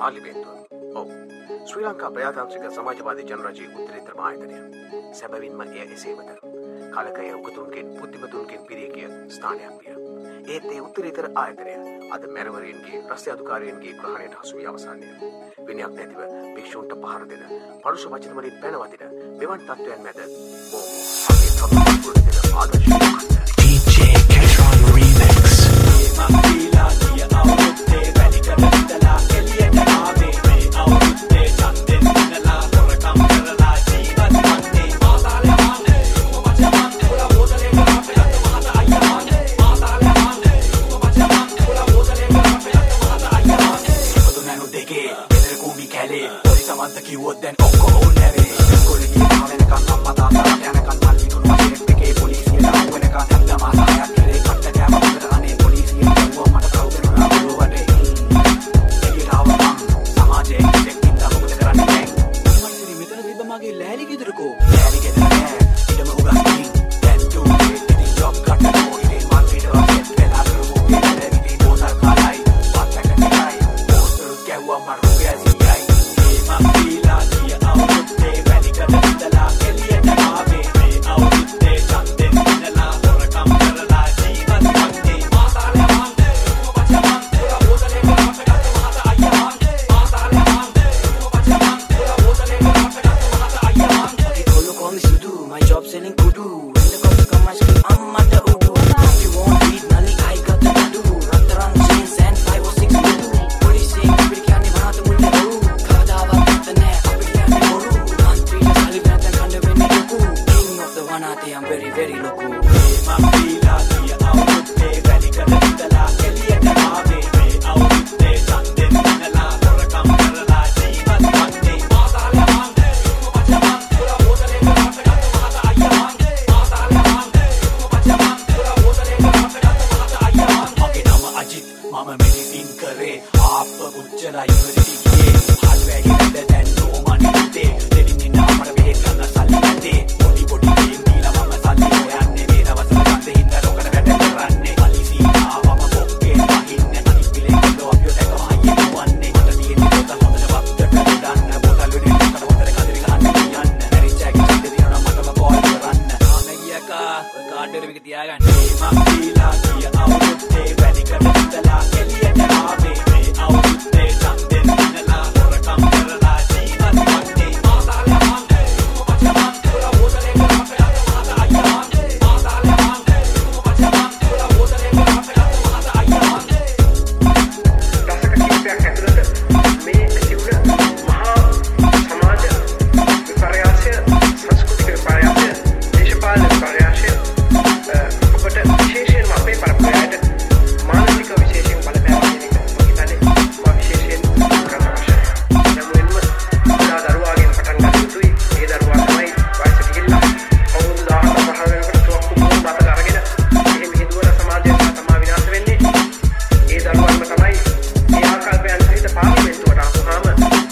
පාර්ලිමේන්තුව. ඔව්. ශ්‍රී ලංකා ප්‍රජාතාන්ත්‍රික සමාජවාදී ජනරජයේ උත්තරීතර ආයතනය. සැබවින්ම එය එසේමද. කාලකය උගතුන්ගෙන් බුද්ධිමතුන්ගෙන් පිරී ගිය ස්ථානයක් විය. ඒත් ඒ උත්තරීතර ආයතනය අද මැරවරීන්ගේ රස්‍ය අධිකාරියන්ගේ ග්‍රහණයට හසු වී අවසන්ය. විනයක් නැතිව භික්ෂූන්ට පහර දෙන පරුෂ වචන වලින් පැනවදින මෙවන් තත්ත්වයන් මැද අපේ සමාජ දෙන ආදර්ශයක් DJ Cashron Remix.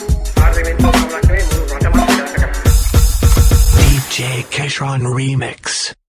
Cashron Remix.